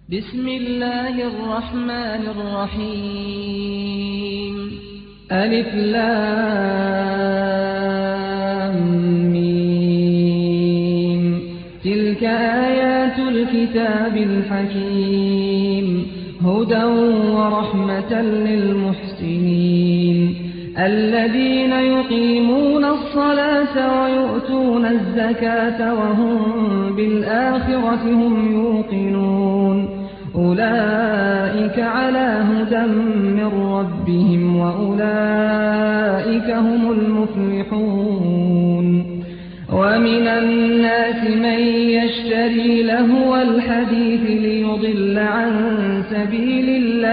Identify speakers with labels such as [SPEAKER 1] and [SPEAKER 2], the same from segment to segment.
[SPEAKER 1] بسم الله الرحمن الرحيم. ألف لام ميم. تلك آيات الكتاب الحكيم، هدى ورحمة للمحسنين الذين يقيمون الصلاة ويؤتون الزكاة وهم بالآخرة هم يوقنون. أولئك على هدى من ربهم وأولئك هم المفلحون. ومن الناس من يشتري لهو الحديث ليضل عن سبيل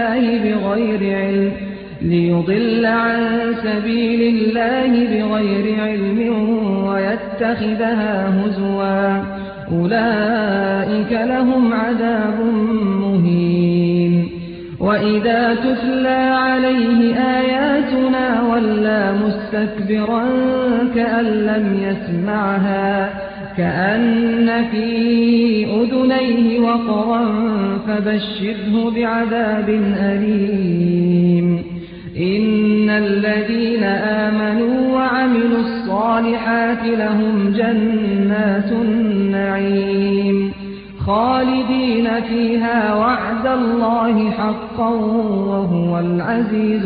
[SPEAKER 1] الله بغير علم ويتخذها هزوا. أولئك لهم عذاب مهين. وإذا تتلى عليه آياتنا ولى مستكبرا كأن لم يسمعها كأن في أذنيه وقرا فبشره بعذاب أليم. إن الذين آمنوا وعملوا الصالحات لهم جنات النعيم خالدين فيها وعد الله حقا وهو العزيز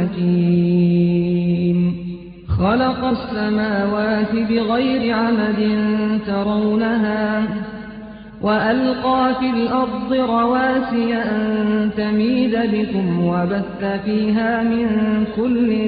[SPEAKER 1] الحكيم. خلق السماوات بغير عمد ترونها وألقى في الأرض رواسي أن تميد بكم وبث فيها من كل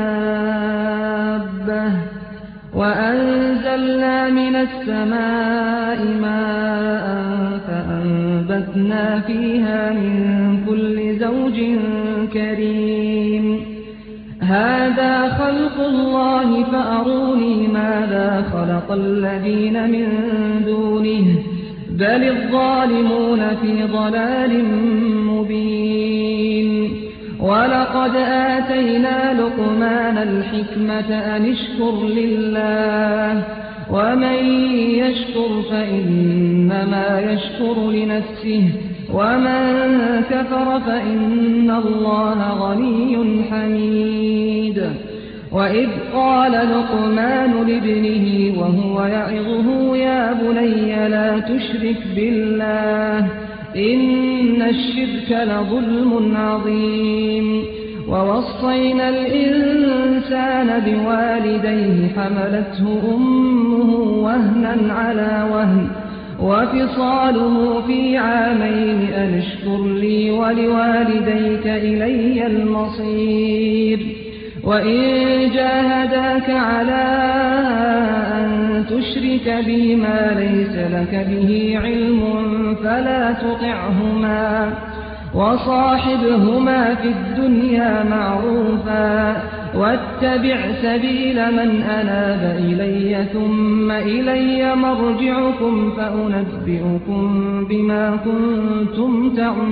[SPEAKER 1] دابة وأنزلنا من السماء ماء فأنبتنا فيها من كل زوج كريم. هذا خلق الله فأروني ماذا خلق الذين من دونه بل الظالمون في ضلال مبين. ولقد آتينا لقمان الحكمة أن اشكر لله ومن يشكر فإنما يشكر لنفسه ومن كفر فإن الله غني حميد. وإذ قال لقمان لابنه وهو يعظه يا بني لا تشرك بالله إن الشرك لظلم عظيم. ووصينا الإنسان بوالديه حملته أمه وهنا على وهن وفصاله في عامين أن اشكر لي ولوالديك إلي المصير. وإن جاهداك على أن تشرك بي ما ليس لك به علم فلا تطعهما وصاحبهما في الدنيا معروفا واتبع سبيل من أناب إلي ثم إلي مرجعكم فأنبئكم بما كنتم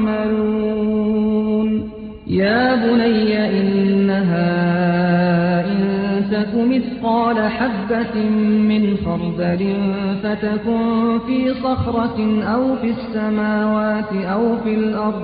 [SPEAKER 1] تعملون. يا بني إنها إن تك مثقال حبة من خردل فتكن في صخرة أو في السماوات أو في الأرض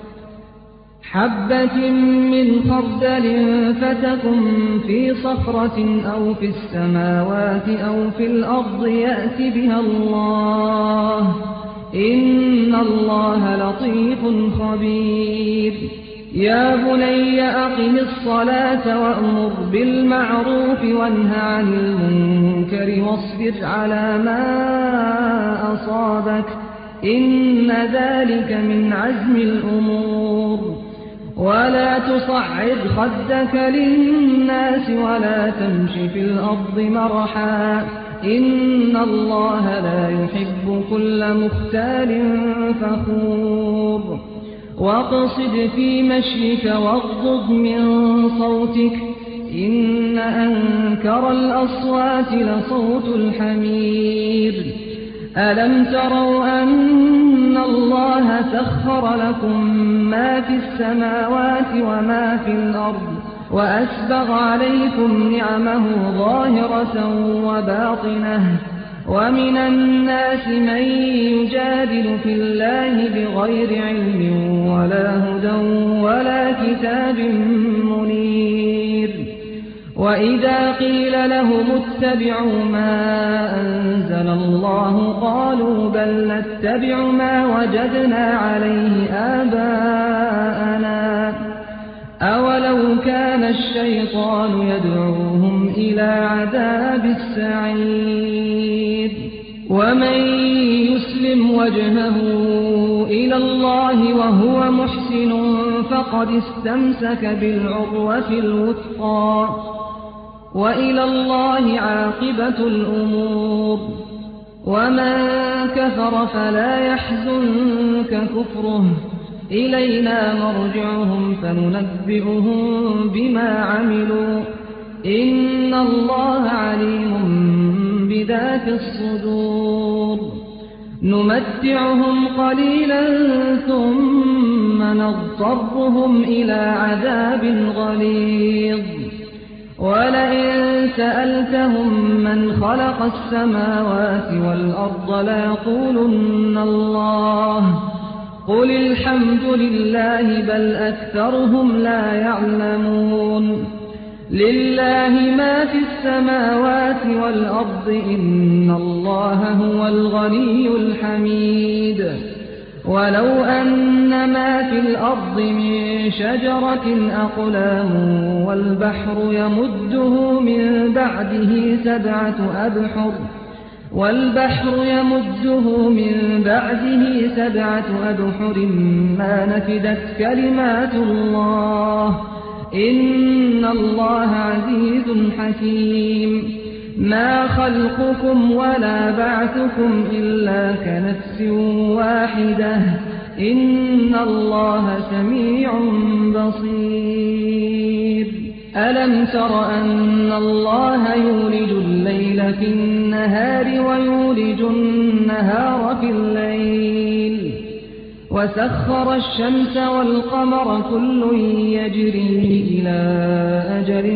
[SPEAKER 1] يأت بها الله إن الله لطيف خبير. يا بني أقم الصلاة وأمر بالمعروف وانه عن المنكر واصبر على ما أصابك إن ذلك من عزم الأمور. ولا تصعد خدك للناس ولا تمش في الأرض مرحا إن الله لا يحب كل مختال فخور. واقصد في مشيك واغضض من صوتك إن أنكر الأصوات لصوت الحمير. ألم تروا أن الله سخر لكم ما في السماوات وما في الأرض وأسبغ عليكم نعمه ظاهرة وباطنة ومن الناس من يجادل في الله بغير علم ولا هدى ولا كتاب منير وإذا قيل لهم اتبعوا ما أنزل الله قالوا بل نتبع ما وجدنا عليه آباءنا أولو كان الشيطان يدعوهم إلى عذاب السعير ومن يسلم وجهه إلى الله وهو محسن فقد استمسك بالعروة الوثقى وإلى الله عاقبة الأمور ومن كفر فلا يحزنك كفره إلينا مرجعهم فننبئهم بما عملوا إن الله عليم بذات الصدور نمتعهم قليلا ثم نضطرهم إلى عذاب غليظ ولئن سألتهم من خلق السماوات والأرض ليقولن الله قل الحمد لله بل أكثرهم لا يعلمون لله ما في السماوات والأرض إن الله هو الغني الحميد ولو أن ما في الأرض من شجرة أقلام والبحر يمده من بعده سبعة أبحر ما نفدت كلمات الله إن الله عزيز حكيم ما خلقكم ولا بعثكم إلا كنفس واحدة إن الله سميع بصير ألم تر أن الله يولج الليل في النهار ويولج النهار في الليل وسخر الشمس والقمر كل يجري إلى أجل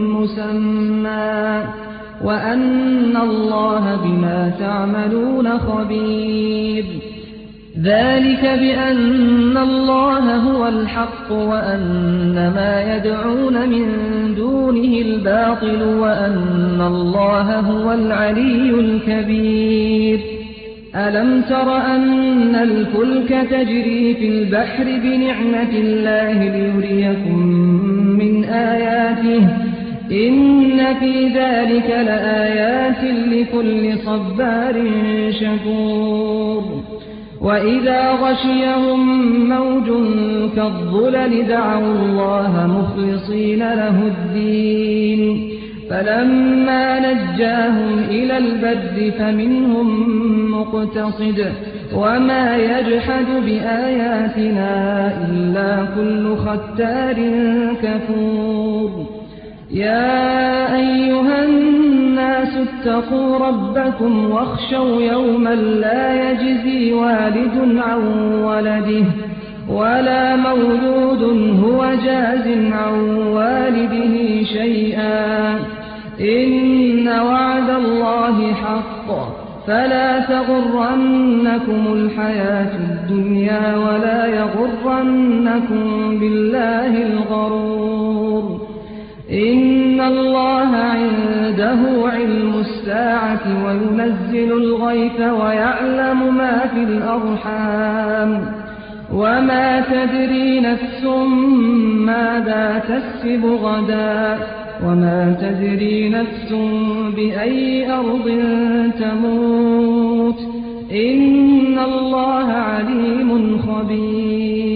[SPEAKER 1] مسمى وأن الله بما تعملون خبير ذلك بأن الله هو الحق وأن ما يدعون من دونه الباطل وأن الله هو العلي الكبير ألم تر أن الفلك تجري في البحر بنعمة الله ليريكم من آياته إن في ذلك لآيات لكل صبار شكور وإذا غشيهم موج كالظلل دعوا الله مخلصين له الدين فلما نجاهم إلى البر فمنهم مقتصد وما يجحد بآياتنا إلا كل ختار كفور يا أيها الناس اتقوا ربكم واخشوا يوما لا يجزي والد عن ولده ولا مولود هو جاز عن والده شيئا إن وعد الله حق فلا تغرنكم الحياة الدنيا ولا يغرنكم بالله الغرور إن الله عنده علم الساعة وينزل الغيث ويعلم ما في الأرحام وما تدري نفس ماذا تكسب غدا وما تدري نفس بأي أرض تموت إن الله عليم خبير